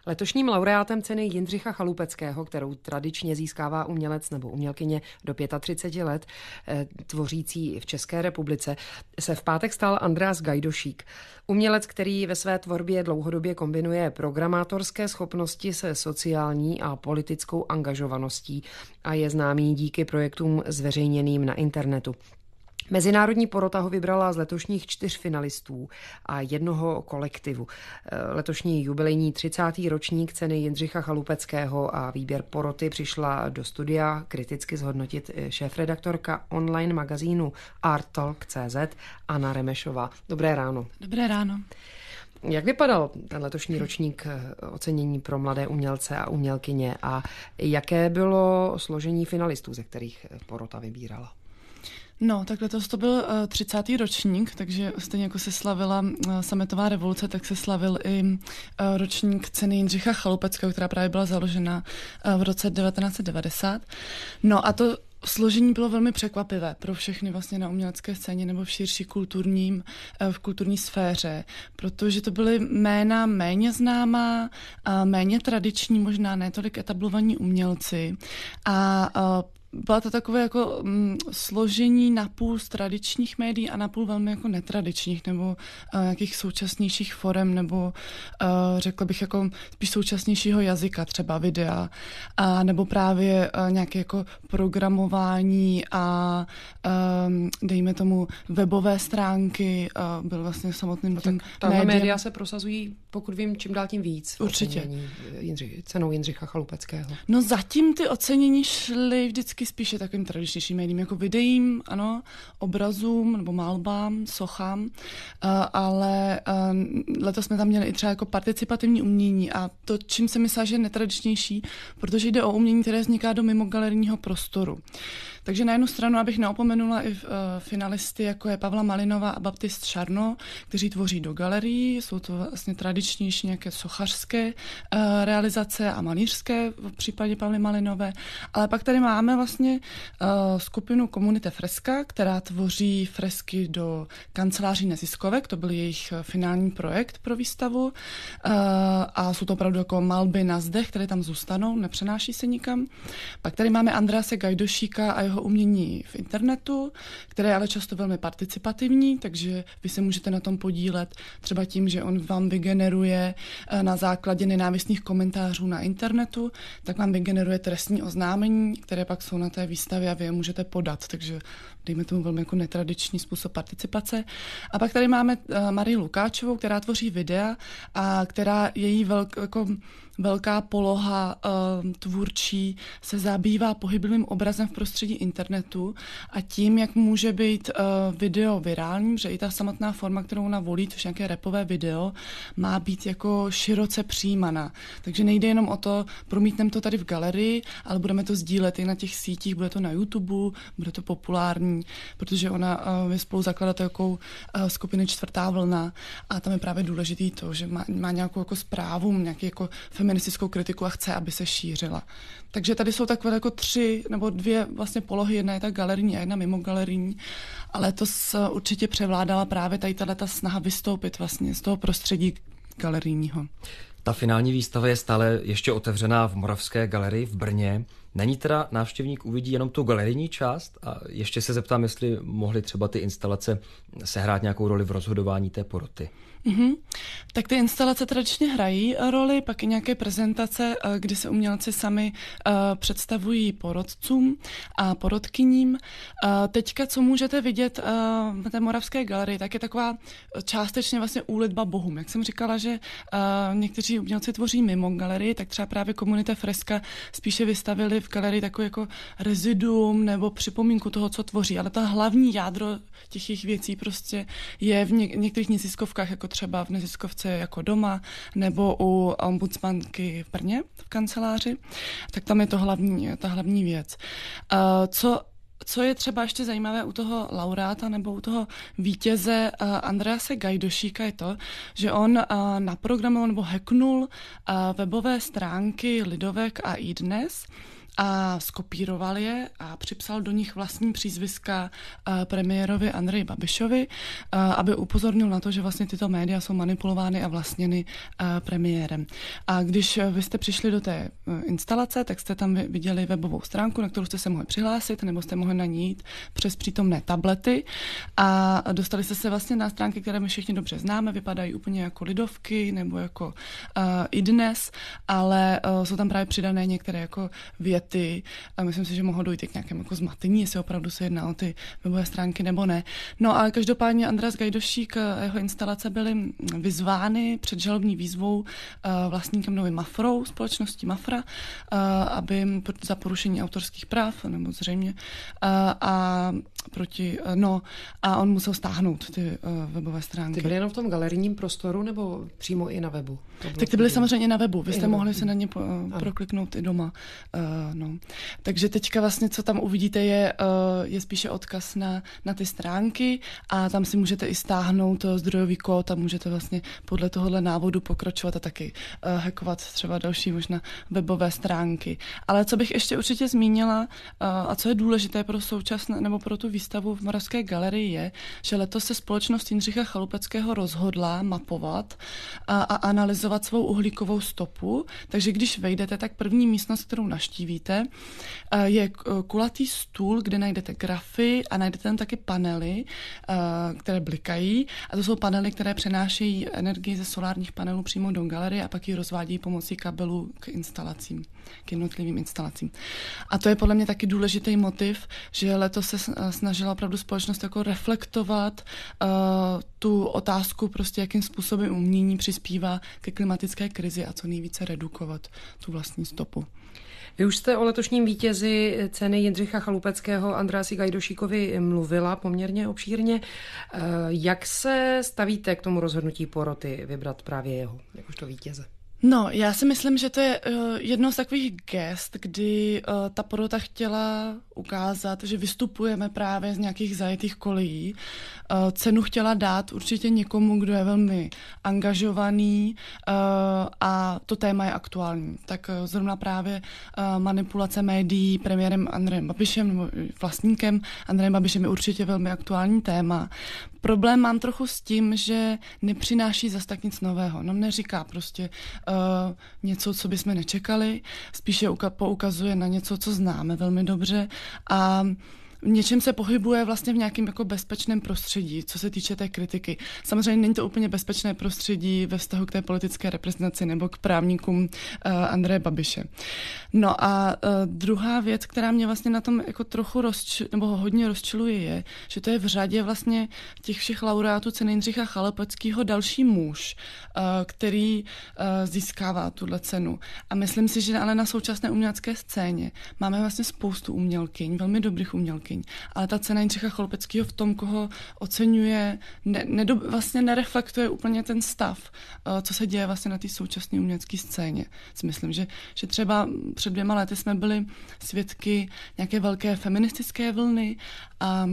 Letošním laureátem ceny Jindřicha Chalupeckého, kterou tradičně získává umělec nebo umělkyně do 35 let, tvořící v České republice, se v pátek stal Andreas Gajdošík. Umělec, který ve své tvorbě dlouhodobě kombinuje programátorské schopnosti se sociální a politickou angažovaností a je známý díky projektům zveřejněným na internetu. Mezinárodní porota ho vybrala z letošních 4 finalistů a jednoho kolektivu. Letošní jubilejní 30. ročník ceny Jindřicha Chalupeckého a výběr poroty přišla do studia kriticky zhodnotit šéfredaktorka online magazínu Arttalk.cz Anna Remešová. Dobré ráno. Dobré ráno. Jak vypadal ten letošní ročník ocenění pro mladé umělce a umělkyně a jaké bylo složení finalistů, ze kterých porota vybírala? No, tak letos to byl 30. ročník, takže stejně jako se slavila sametová revoluce, tak se slavil i ročník ceny Jindřicha Chalupeckého, která právě byla založena v roce 1990. No a to složení bylo velmi překvapivé pro všechny vlastně na umělecké scéně nebo v širší v kulturní sféře, protože to byly jména méně známá, méně tradiční, možná ne tolik etablovaní umělci a byla to takové jako složení napůl z tradičních médií a napůl velmi jako netradičních nebo nějakých současnějších forem nebo řekla bych jako spíš současnějšího jazyka, třeba videa a nebo právě nějaké jako programování a dejme tomu webové stránky byl vlastně samotným tím médiem. Média se prosazují, pokud vím, čím dál tím víc. Určitě. Cenou Jindřicha Chalupeckého. No zatím ty ocenění šly vždycky spíše takovým tradičnějším médiím, jako videím, ano, obrazům nebo malbám, sochám, ale letos jsme tam měli i třeba jako participativní umění a to, čím se myslela, že je netradičnější, protože jde o umění, které vzniká do mimogalerijního prostoru. Takže na jednu stranu, abych neopomenula i finalisty, jako je Pavla Malinová a Baptist Šarno, kteří tvoří do galerií, jsou to vlastně tradičnější nějaké sochařské realizace a malířské v případě Pavly Malinové, ale pak tady máme vlastně skupinu Komunite Freska, která tvoří fresky do kanceláří neziskovek, to byl jejich finální projekt pro výstavu a jsou to opravdu jako malby na zdech, které tam zůstanou, nepřenáší se nikam. Pak tady máme Andrease Gajdošíka a jeho umění v internetu, které je ale často velmi participativní, takže vy se můžete na tom podílet třeba tím, že on vám vygeneruje na základě nenávistných komentářů na internetu, tak vám vygeneruje trestní oznámení, které pak jsou na té výstavě a vy je můžete podat, takže dejme tomu velmi jako netradiční způsob participace. A pak tady máme Marii Lukáčovou, která tvoří videa a která její velká poloha tvůrčí se zabývá pohyblivým obrazem v prostředí internetu a tím, jak může být video virální, že i ta samotná forma, kterou ona volí, což nějaké rapové video, má být jako široce přijímaná. Takže nejde jenom o to, promítneme to tady v galerii, ale budeme to sdílet i na těch sítích, bude to na YouTube, bude to populární, protože ona je spoluzakladatelkou skupiny Čtvrtá vlna a tam je právě důležitý to, že má nějakou jako zprávu, nějaký jako feministickou kritiku a chce, aby se šířila. Takže tady jsou takové jako 3 nebo 2 vlastně polohy, jedna je ta galerijní a jedna mimo galerijní, ale to určitě převládala právě tady ta snaha vystoupit vlastně z toho prostředí galerijního. Ta finální výstava je stále ještě otevřená v Moravské galerii v Brně. Není teda návštěvník uvidí jenom tu galerijní část? A ještě se zeptám, jestli mohly třeba ty instalace sehrát nějakou roli v rozhodování té poroty. Tak ty instalace tradičně hrají roli, pak i nějaké prezentace, kdy se umělci sami představují porotcům a porotkyním. Teďka, co můžete vidět na té Moravské galerii, tak je taková částečně vlastně úlitba bohům. Jak jsem říkala, že někteří umělci tvoří mimo galerii, tak třeba právě Komunita Freska spíše vystavili v galerii takové jako reziduum nebo připomínku toho, co tvoří. Ale ta hlavní jádro těch jejich věcí prostě je v některých neziskovkách, jako třeba v neziskovce jako Doma nebo u ombudsmanky v Brně v kanceláři, tak tam je to ta hlavní věc. Co je třeba ještě zajímavé u toho laureáta nebo u toho vítěze Andrease Gajdošíka je to, že on naprogramoval nebo hacknul webové stránky Lidovek a iDnes a skopíroval je a připsal do nich vlastní přízviska premiérovi Andreji Babišovi, aby upozornil na to, že vlastně tyto média jsou manipulovány a vlastněny premiérem. A když vy jste přišli do té instalace, tak jste tam viděli webovou stránku, na kterou jste se mohli přihlásit, nebo jste mohli na ní jít přes přítomné tablety a dostali jste se vlastně na stránky, které my všichni dobře známe, vypadají úplně jako Lidovky nebo jako iDnes, ale jsou tam právě přidané některé jako věty a myslím si, že mohlo dojít k nějakému jako zmatení, jestli opravdu se jedná o ty webové stránky nebo ne. No a každopádně Andreas Gajdošík a jeho instalace byly vyzvány před žalobní výzvou vlastníkem novým Mafrou, společností Mafra, aby za porušení autorských práv, nebo zřejmě, a on musel stáhnout ty webové stránky. Ty byly jenom v tom galerijním prostoru nebo přímo i na webu? Tak ty byly samozřejmě na webu. Vy jste mohli se na ně prokliknout i doma. Takže teďka vlastně, co tam uvidíte, je spíše odkaz na ty stránky a tam si můžete i stáhnout zdrojový kód a můžete vlastně podle tohohle návodu pokračovat a taky hackovat třeba další možná webové stránky. Ale co bych ještě určitě zmínila a co je důležité pro současné nebo pro tu výstavu v Moravské galerii je, že letos se společnost Jindřicha Chalupeckého rozhodla mapovat a analyzovat svou uhlíkovou stopu. Takže když vejdete, tak první místnost, kterou navštívíte, je kulatý stůl, kde najdete grafy a najdete tam taky panely, které blikají. A to jsou panely, které přenášejí energii ze solárních panelů přímo do galerie a pak ji rozvádějí pomocí kabelů k instalacím, k jednotlivým instalacím. A to je podle mě taky důležitý motiv, že letos se snažila opravdu společnost jako reflektovat tu otázku, prostě jakým způsobem umění přispívá ke klimatické krizi a co nejvíce redukovat tu vlastní stopu. Vy už jste o letošním vítězi ceny Jindřicha Chalupeckého Andreasi Gajdošíkovi mluvila poměrně obšírně. Jak se stavíte k tomu rozhodnutí poroty vybrat právě jeho, jakožto vítěze? No, já si myslím, že to je jedno z takových gest, kdy ta porota chtěla ukázat, že vystupujeme právě z nějakých zajetých kolejí. Cenu chtěla dát určitě někomu, kdo je velmi angažovaný a to téma je aktuální. Tak zrovna právě manipulace médií premiérem Andrejem Babišem nebo vlastníkem Andrejem Babišem je určitě velmi aktuální téma. Problém mám trochu s tím, že nepřináší zas tak nic nového. No, neříká prostě něco, co bychom nečekali, spíše poukazuje na něco, co známe velmi dobře a v něčem se pohybuje vlastně v nějakém jako bezpečném prostředí, co se týče té kritiky. Samozřejmě není to úplně bezpečné prostředí ve vztahu k té politické reprezentaci nebo k právníkům Andreje Babiše. No a druhá věc, která mě vlastně na tom jako trochu nebo hodně rozčiluje, je, že to je v řadě vlastně těch všech laureátů ceny Jindřicha Chalupeckého další muž, který získává tuhle cenu. A myslím si, že ale na současné umělecké scéně máme vlastně spoustu umělkyň, velmi dobrých umělkyň. Ale ta cena Jindřicha Chalupeckého v tom, koho oceňuje, vlastně nereflektuje úplně ten stav, co se děje vlastně na té současné umělecké scéně. Myslím, že třeba před 2 lety jsme byli svědky nějaké velké feministické vlny a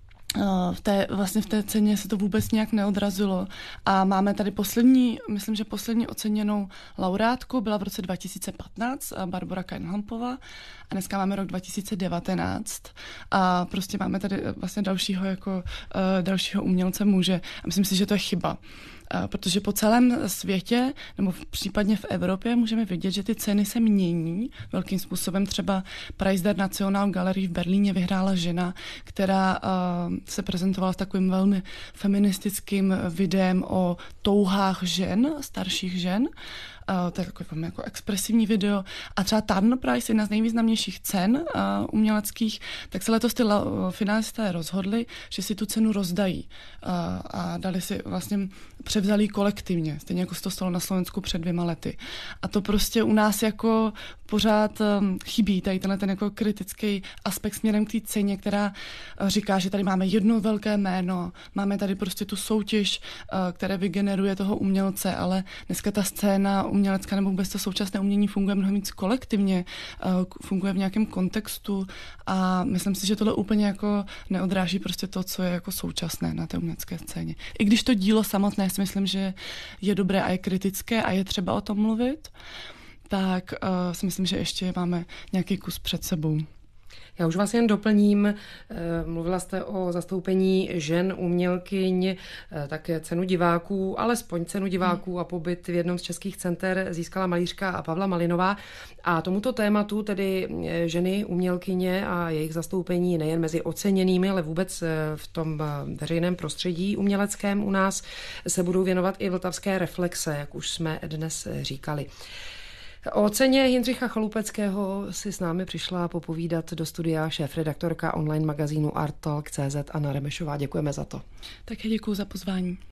v té ceně se to vůbec nějak neodrazilo. A máme tady myslím, že poslední oceněnou laureátku byla v roce 2015 Barbora Kainhampová a dneska máme rok 2019 a prostě máme tady vlastně dalšího umělce muže a myslím si, že to je chyba. Protože po celém světě, nebo případně v Evropě, můžeme vidět, že ty ceny se mění velkým způsobem. Třeba Preis der National Galerie v Berlíně vyhrála žena, která se prezentovala s takovým velmi feministickým videem o touhách žen, starších žen. To je takové velmi jako expresivní video. A třeba Turner Prize, jedna z nejvýznamnějších cen uměleckých, tak se letos ty finalisté rozhodli, že si tu cenu rozdají a dali si vlastně převzali kolektivně, stejně jako se to stalo na Slovensku před 2 lety. A to prostě u nás jako pořád chybí tady ten jako kritický aspekt směrem k té ceně, která říká, že tady máme jedno velké jméno, máme tady prostě tu soutěž, která vygeneruje toho umělce, ale dneska ta scéna umělecká nebo vůbec to současné umění funguje mnohem víc kolektivně, funguje v nějakém kontextu a myslím si, že tohle úplně jako neodráží prostě to, co je jako současné na té umělecké scéně. I když to dílo samotné si myslím, že je dobré a je kritické a je třeba o tom mluvit, tak si myslím, že ještě máme nějaký kus před sebou. Já už vás jen doplním, mluvila jste o zastoupení žen, umělkyň, také cenu diváků, alespoň cenu diváků a pobyt v jednom z českých center získala malířka Pavla Malinová. A tomuto tématu, tedy ženy, umělkyně a jejich zastoupení nejen mezi oceněnými, ale vůbec v tom veřejném prostředí uměleckém u nás, se budou věnovat i vltavské reflexe, jak už jsme dnes říkali. O ceně Jindřicha Chalupeckého si s námi přišla popovídat do studia šéfredaktorka online magazínu Arttalk.cz Anna Remešová. Děkujeme za to. Také děkuji za pozvání.